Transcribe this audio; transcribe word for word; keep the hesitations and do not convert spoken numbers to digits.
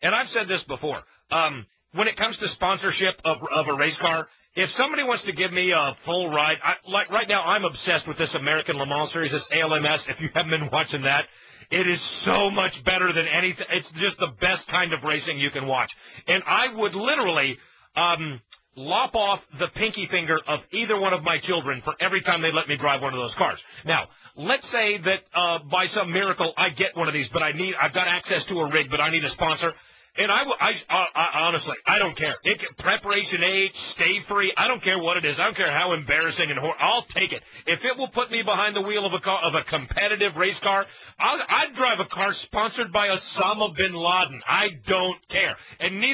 and I've said this before, um, when it comes to sponsorship of, of a race car, if somebody wants to give me a full ride, I, like right now I'm obsessed with this American Le Mans Series, this A L M S. If you haven't been watching that, it is so much better than anything. It's just the best kind of racing you can watch. And I would literally um, lop off the pinky finger of either one of my children for every time they let me drive one of those cars. Now, let's say that uh, by some miracle I get one of these, but I need, I've got access to a rig, but I need a sponsor. And I, I, I, I honestly, I don't care. It can, preparation H, stay free. I don't care what it is. I don't care how embarrassing and hor- I'll take it. If it will put me behind the wheel of a car, of a competitive race car, I'll, I'd drive a car sponsored by Osama bin Laden. I don't care. And neither